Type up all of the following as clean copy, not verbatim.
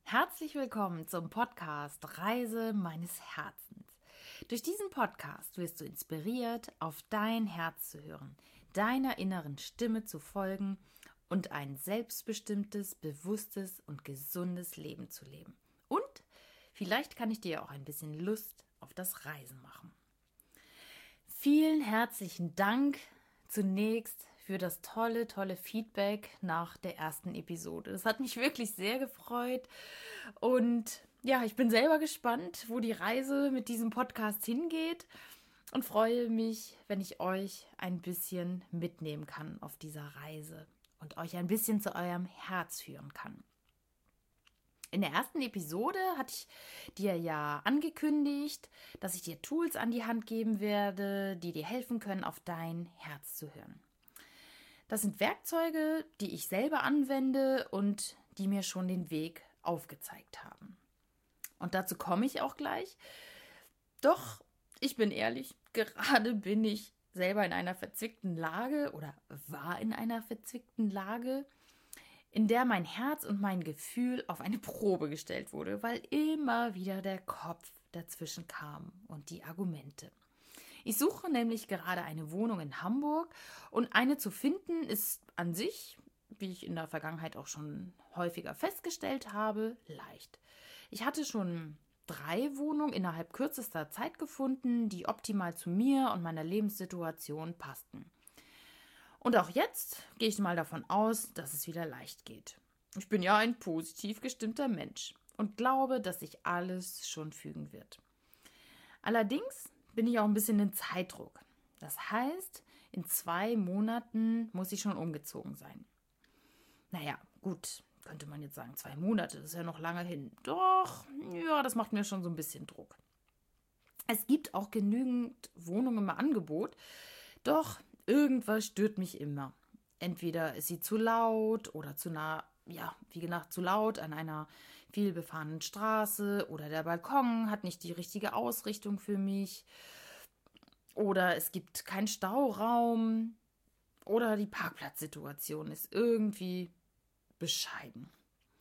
Herzlich willkommen zum Podcast Reise meines Herzens. Durch diesen Podcast wirst du inspiriert, auf dein Herz zu hören, deiner inneren Stimme zu folgen und ein selbstbestimmtes, bewusstes und gesundes Leben zu leben. Und vielleicht kann ich dir auch ein bisschen Lust auf das Reisen machen. Vielen herzlichen Dank zunächst für das tolle Feedback nach der ersten Episode. Das hat mich wirklich sehr gefreut und ja, ich bin selber gespannt, wo die Reise mit diesem Podcast hingeht und freue mich, wenn ich euch ein bisschen mitnehmen kann auf dieser Reise und euch ein bisschen zu eurem Herz führen kann. In der ersten Episode hatte ich dir ja angekündigt, dass ich dir Tools an die Hand geben werde, die dir helfen können, auf dein Herz zu hören. Das sind Werkzeuge, die ich selber anwende und die mir schon den Weg aufgezeigt haben. Und dazu komme ich auch gleich. Doch, ich bin ehrlich, gerade bin ich selber in einer verzwickten Lage oder war in einer verzwickten Lage, in der mein Herz und mein Gefühl auf eine Probe gestellt wurde, weil immer wieder der Kopf dazwischen kam und die Argumente. Ich suche nämlich gerade eine Wohnung in Hamburg und eine zu finden ist an sich, wie ich in der Vergangenheit auch schon häufiger festgestellt habe, leicht. Ich hatte schon 3 Wohnungen innerhalb kürzester Zeit gefunden, die optimal zu mir und meiner Lebenssituation passten. Und auch jetzt gehe ich mal davon aus, dass es wieder leicht geht. Ich bin ja ein positiv gestimmter Mensch und glaube, dass sich alles schon fügen wird. Allerdings bin ich auch ein bisschen in Zeitdruck. Das heißt, in 2 Monaten muss ich schon umgezogen sein. Naja, gut, könnte man jetzt sagen, 2 Monate, das ist ja noch lange hin. Doch, ja, das macht mir schon so ein bisschen Druck. Es gibt auch genügend Wohnungen im Angebot, doch irgendwas stört mich immer. Entweder ist sie zu laut oder zu nah, ja, wie gesagt, zu laut an einer viel befahrenen Straße oder der Balkon hat nicht die richtige Ausrichtung für mich oder es gibt keinen Stauraum oder die Parkplatzsituation ist irgendwie bescheiden.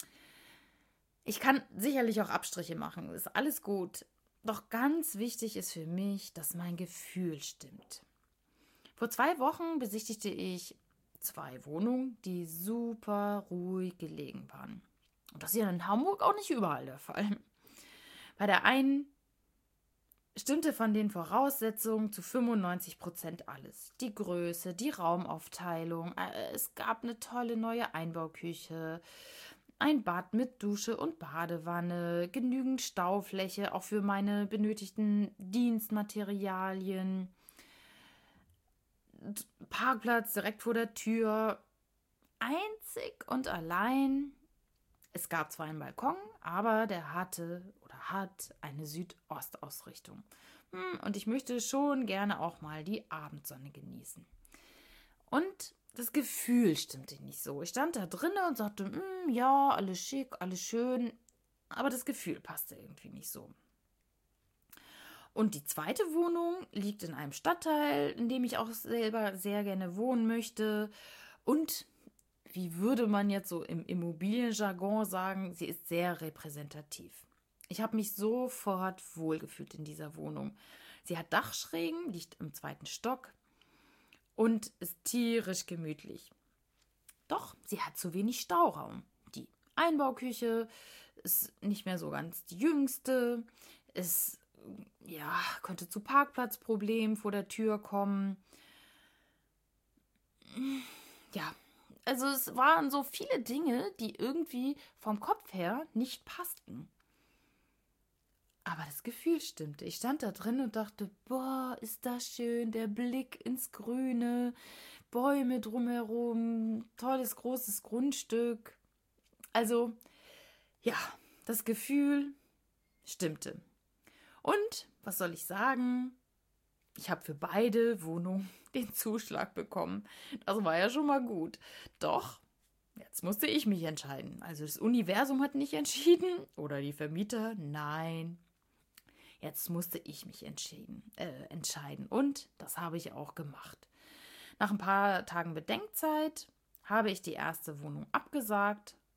Ich kann sicherlich auch Abstriche machen, ist alles gut. Doch ganz wichtig ist für mich, dass mein Gefühl stimmt. Vor 2 Wochen besichtigte ich 2 Wohnungen, die super ruhig gelegen waren. Und das ist ja in Hamburg auch nicht überall der Fall. Bei der einen stimmte von den Voraussetzungen zu 95% alles. Die Größe, die Raumaufteilung, es gab eine tolle neue Einbauküche, ein Bad mit Dusche und Badewanne, genügend Staufläche, auch für meine benötigten Dienstmaterialien, Parkplatz direkt vor der Tür. Einzig und allein, es gab zwar einen Balkon, aber der hatte oder hat eine Südostausrichtung. Und ich möchte schon gerne auch mal die Abendsonne genießen. Und das Gefühl stimmte nicht so. Ich stand da drinnen und sagte, ja, alles schick, alles schön, aber das Gefühl passte irgendwie nicht so. Und die zweite Wohnung liegt in einem Stadtteil, in dem ich auch selber sehr gerne wohnen möchte. Und wie würde man jetzt so im Immobilienjargon sagen, sie ist sehr repräsentativ. Ich habe mich sofort wohlgefühlt in dieser Wohnung. Sie hat Dachschrägen, liegt im 2. Stock und ist tierisch gemütlich. Doch sie hat zu wenig Stauraum. Die Einbauküche ist nicht mehr so ganz die jüngste. Es könnte zu Parkplatzproblemen vor der Tür kommen. Ja, also es waren so viele Dinge, die irgendwie vom Kopf her nicht passten. Aber das Gefühl stimmte. Ich stand da drin und dachte, boah, ist das schön, der Blick ins Grüne, Bäume drumherum, tolles, großes Grundstück. Also, ja, das Gefühl stimmte. Und, was soll ich sagen? Ich habe für beide Wohnungen den Zuschlag bekommen. Das war ja schon mal gut. Doch, jetzt musste ich mich entscheiden. Also das Universum hat nicht entschieden oder die Vermieter, nein. Jetzt musste ich mich entscheiden und das habe ich auch gemacht. Nach ein paar Tagen Bedenkzeit habe ich die erste Wohnung abgesagt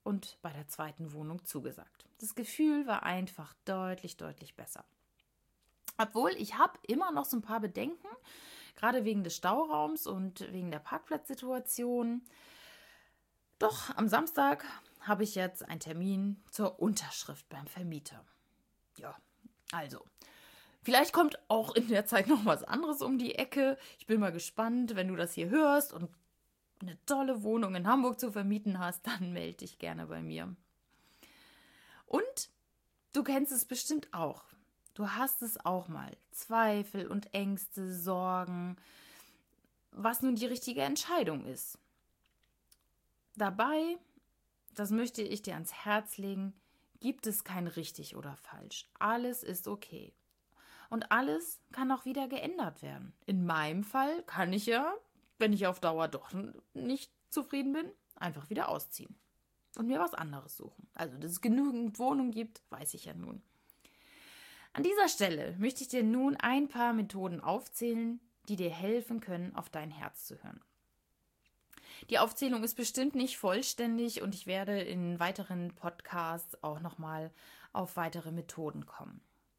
und bei der zweiten Wohnung zugesagt. Das Gefühl war einfach deutlich, deutlich besser. Obwohl, ich habe immer noch so ein paar Bedenken, gerade wegen des Stauraums und wegen der Parkplatzsituation. Doch am Samstag habe ich jetzt einen Termin zur Unterschrift beim Vermieter. Ja, also, vielleicht kommt auch in der Zeit noch was anderes um die Ecke. Ich bin mal gespannt, wenn du das hier hörst und eine tolle Wohnung in Hamburg zu vermieten hast, dann melde dich gerne bei mir. Und du kennst es bestimmt auch. Du hast es auch mal. Zweifel und Ängste, Sorgen, was nun die richtige Entscheidung ist. Dabei, das möchte ich dir ans Herz legen, gibt es kein richtig oder falsch. Alles ist okay. Und alles kann auch wieder geändert werden. In meinem Fall kann ich ja, wenn ich auf Dauer doch nicht zufrieden bin, einfach wieder ausziehen und mir was anderes suchen. Also, dass es genügend Wohnungen gibt, weiß ich ja nun. An dieser Stelle möchte ich dir nun ein paar Methoden aufzählen, die dir helfen können, auf dein Herz zu hören. Die Aufzählung ist bestimmt nicht vollständig und ich werde in weiteren Podcasts auch nochmal auf weitere Methoden kommen.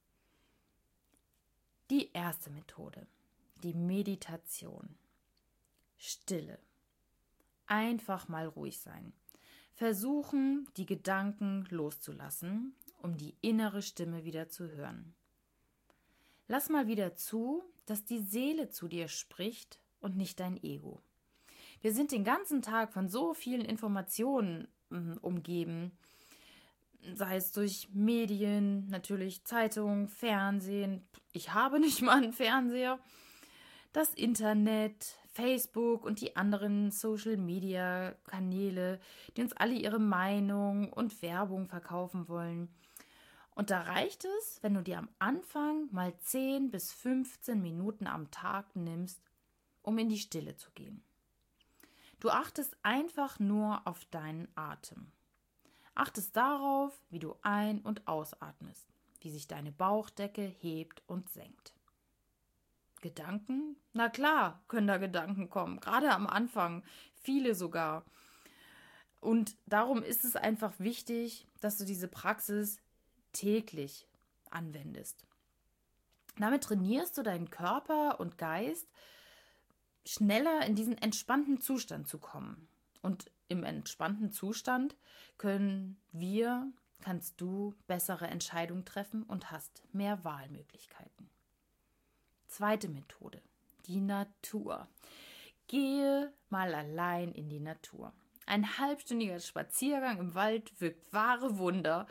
Die erste Methode, die Meditation. Stille. Einfach mal ruhig sein. Versuchen, die Gedanken loszulassen, um die innere Stimme wieder zu hören. Lass mal wieder zu, dass die Seele zu dir spricht und nicht dein Ego. Wir sind den ganzen Tag von so vielen Informationen umgeben, sei es durch Medien, natürlich Zeitung, Fernsehen. Ich habe nicht mal einen Fernseher. Das Internet, Facebook und die anderen Social-Media-Kanäle, die uns alle ihre Meinung und Werbung verkaufen wollen. Und da reicht es, wenn du dir am Anfang mal 10 bis 15 Minuten am Tag nimmst, um in die Stille zu gehen. Du achtest einfach nur auf deinen Atem. Achtest darauf, wie du ein- und ausatmest, wie sich deine Bauchdecke hebt und senkt. Gedanken? Na klar, können da Gedanken kommen, gerade am Anfang, viele sogar. Und darum ist es einfach wichtig, dass du diese Praxis täglich anwendest. Damit trainierst du deinen Körper und Geist, schneller in diesen entspannten Zustand zu kommen. Und im entspannten Zustand kannst du bessere Entscheidungen treffen und hast mehr Wahlmöglichkeiten. Zweite Methode, die Natur. Gehe mal allein in die Natur. Ein halbstündiger Spaziergang im Wald wirkt wahre Wunder.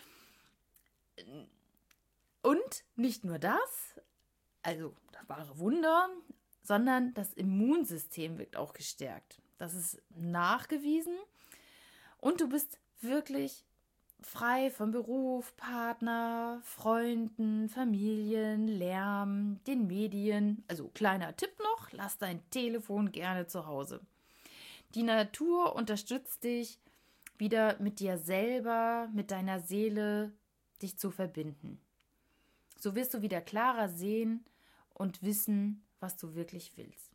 Und nicht nur das, also das wahre Wunder, sondern das Immunsystem wird auch gestärkt. Das ist nachgewiesen und du bist wirklich frei von Beruf, Partner, Freunden, Familien, Lärm, den Medien. Also kleiner Tipp noch, lass dein Telefon gerne zu Hause. Die Natur unterstützt dich, wieder mit dir selber, mit deiner Seele, dich zu verbinden. So wirst du wieder klarer sehen und wissen, was du wirklich willst.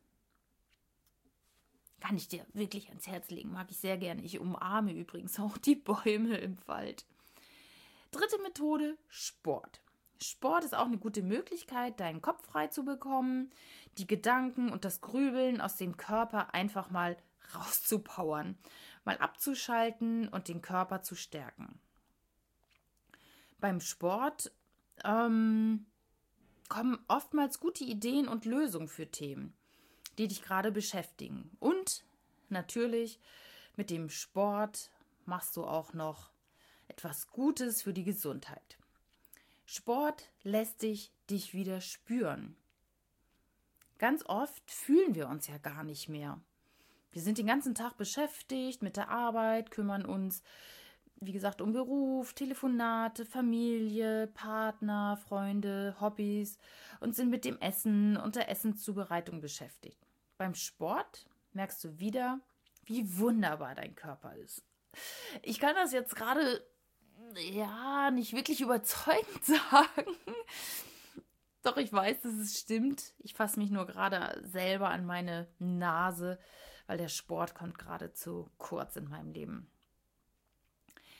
Kann ich dir wirklich ans Herz legen, mag ich sehr gerne. Ich umarme übrigens auch die Bäume im Wald. Dritte Methode, Sport. Sport ist auch eine gute Möglichkeit, deinen Kopf frei zu bekommen, die Gedanken und das Grübeln aus dem Körper einfach mal rauszupowern, mal abzuschalten und den Körper zu stärken. Beim Sport kommen oftmals gute Ideen und Lösungen für Themen, die dich gerade beschäftigen. Und natürlich mit dem Sport machst du auch noch etwas Gutes für die Gesundheit. Sport lässt dich wieder spüren. Ganz oft fühlen wir uns ja gar nicht mehr. Wir sind den ganzen Tag beschäftigt mit der Arbeit, kümmern uns, wie gesagt, um Beruf, Telefonate, Familie, Partner, Freunde, Hobbys und sind mit dem Essen und der Essenszubereitung beschäftigt. Beim Sport merkst du wieder, wie wunderbar dein Körper ist. Ich kann das jetzt gerade nicht wirklich überzeugend sagen. Doch ich weiß, dass es stimmt. Ich fasse mich nur gerade selber an meine Nase, weil der Sport kommt gerade zu kurz in meinem Leben.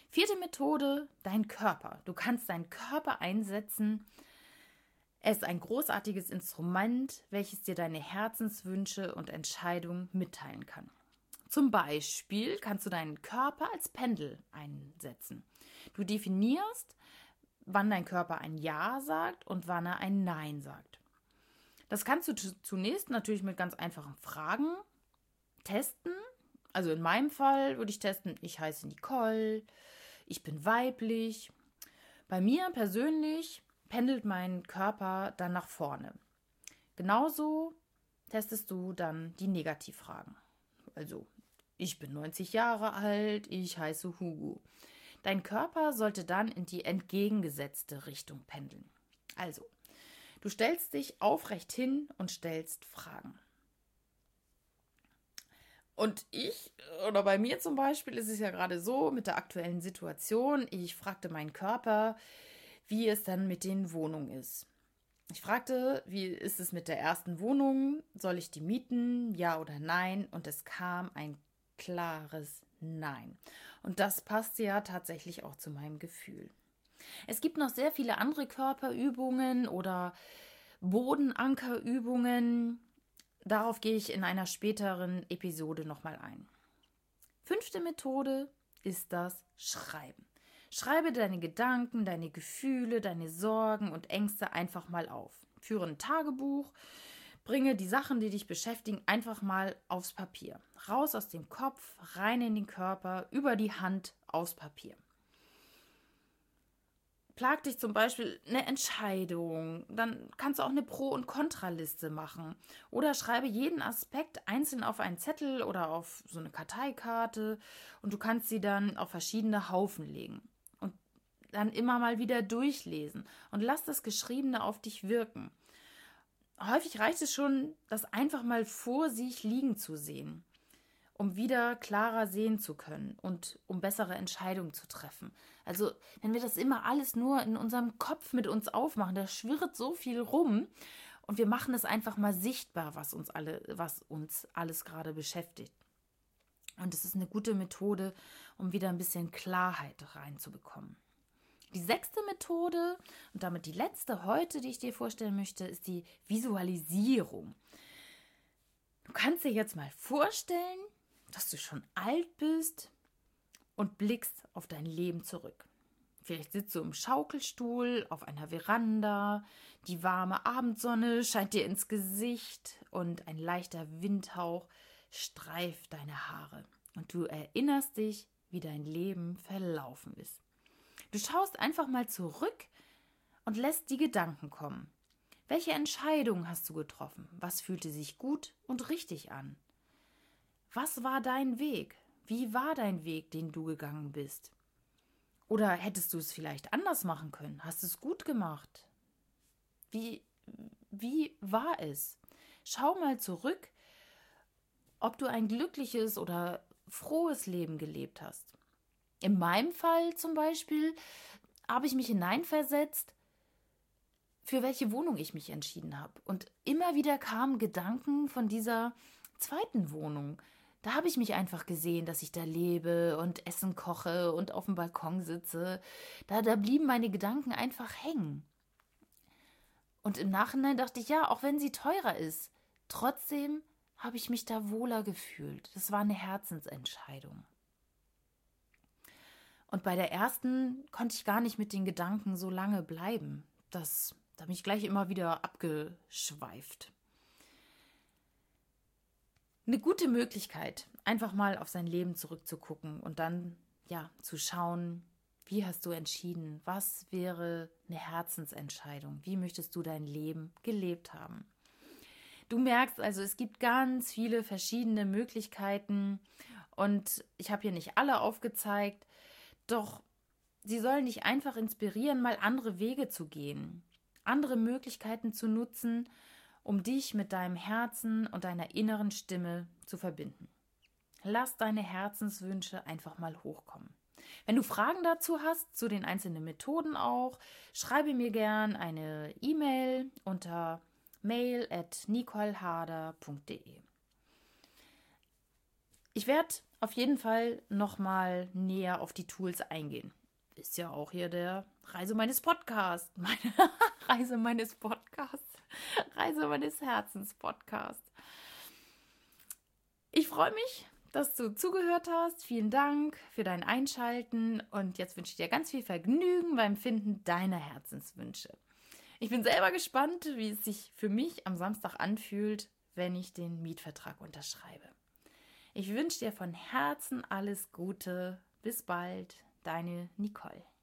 4. Methode, dein Körper. Du kannst deinen Körper einsetzen. Er ist ein großartiges Instrument, welches dir deine Herzenswünsche und Entscheidungen mitteilen kann. Zum Beispiel kannst du deinen Körper als Pendel einsetzen. Du definierst, wann dein Körper ein Ja sagt und wann er ein Nein sagt. Das kannst du zunächst natürlich mit ganz einfachen Fragen testen. Also in meinem Fall würde ich testen, ich heiße Nicole, ich bin weiblich. Bei mir persönlich pendelt mein Körper dann nach vorne. Genauso testest du dann die Negativfragen. Also, ich bin 90 Jahre alt, ich heiße Hugo. Dein Körper sollte dann in die entgegengesetzte Richtung pendeln. Also, du stellst dich aufrecht hin und stellst Fragen. Und bei mir zum Beispiel ist es ja gerade so mit der aktuellen Situation, ich fragte meinen Körper, wie es dann mit den Wohnungen ist. Ich fragte, wie ist es mit der ersten Wohnung? Soll ich die mieten? Ja oder nein? Und es kam ein klares Nein. Und das passte ja tatsächlich auch zu meinem Gefühl. Es gibt noch sehr viele andere Körperübungen oder Bodenankerübungen. Darauf gehe ich in einer späteren Episode nochmal ein. 5. Methode ist das Schreiben. Schreibe deine Gedanken, deine Gefühle, deine Sorgen und Ängste einfach mal auf. Führe ein Tagebuch, bringe die Sachen, die dich beschäftigen, einfach mal aufs Papier. Raus aus dem Kopf, rein in den Körper, über die Hand aufs Papier. Plagt dich zum Beispiel eine Entscheidung, dann kannst du auch eine Pro- und Kontraliste machen. Oder schreibe jeden Aspekt einzeln auf einen Zettel oder auf so eine Karteikarte und du kannst sie dann auf verschiedene Haufen legen. Und dann immer mal wieder durchlesen und lass das Geschriebene auf dich wirken. Häufig reicht es schon, das einfach mal vor sich liegen zu sehen, um wieder klarer sehen zu können und um bessere Entscheidungen zu treffen. Also, wenn wir das immer alles nur in unserem Kopf mit uns aufmachen, da schwirrt so viel rum und wir machen es einfach mal sichtbar, was uns alles gerade beschäftigt. Und es ist eine gute Methode, um wieder ein bisschen Klarheit reinzubekommen. Die 6. Methode und damit die letzte heute, die ich dir vorstellen möchte, ist die Visualisierung. Du kannst dir jetzt mal vorstellen, dass du schon alt bist und blickst auf dein Leben zurück. Vielleicht sitzt du im Schaukelstuhl auf einer Veranda, die warme Abendsonne scheint dir ins Gesicht und ein leichter Windhauch streift deine Haare. Und du erinnerst dich, wie dein Leben verlaufen ist. Du schaust einfach mal zurück und lässt die Gedanken kommen. Welche Entscheidungen hast du getroffen? Was fühlte sich gut und richtig an? Was war dein Weg? Wie war dein Weg, den du gegangen bist? Oder hättest du es vielleicht anders machen können? Hast du es gut gemacht? Wie war es? Schau mal zurück, ob du ein glückliches oder frohes Leben gelebt hast. In meinem Fall zum Beispiel habe ich mich hineinversetzt, für welche Wohnung ich mich entschieden habe. Und immer wieder kamen Gedanken von dieser zweiten Wohnung. Da habe ich mich einfach gesehen, dass ich da lebe und Essen koche und auf dem Balkon sitze. Da blieben meine Gedanken einfach hängen. Und im Nachhinein dachte ich, ja, auch wenn sie teurer ist, trotzdem habe ich mich da wohler gefühlt. Das war eine Herzensentscheidung. Und bei der ersten konnte ich gar nicht mit den Gedanken so lange bleiben. Da bin ich gleich immer wieder abgeschweift. Eine gute Möglichkeit, einfach mal auf sein Leben zurückzugucken und dann zu schauen, wie hast du entschieden? Was wäre eine Herzensentscheidung? Wie möchtest du dein Leben gelebt haben? Du merkst also, es gibt ganz viele verschiedene Möglichkeiten und ich habe hier nicht alle aufgezeigt, doch sie sollen dich einfach inspirieren, mal andere Wege zu gehen, andere Möglichkeiten zu nutzen, um dich mit deinem Herzen und deiner inneren Stimme zu verbinden. Lass deine Herzenswünsche einfach mal hochkommen. Wenn du Fragen dazu hast, zu den einzelnen Methoden auch, schreibe mir gern eine E-Mail unter mail@nicoleharder.de. Ich werde auf jeden Fall nochmal näher auf die Tools eingehen. Ist ja auch hier der Reise meines Podcasts. Reise meines Podcasts. Reise meines Herzens Podcast. Ich freue mich, dass du zugehört hast. Vielen Dank für dein Einschalten und jetzt wünsche ich dir ganz viel Vergnügen beim Finden deiner Herzenswünsche. Ich bin selber gespannt, wie es sich für mich am Samstag anfühlt, wenn ich den Mietvertrag unterschreibe. Ich wünsche dir von Herzen alles Gute. Bis bald, deine Nicole.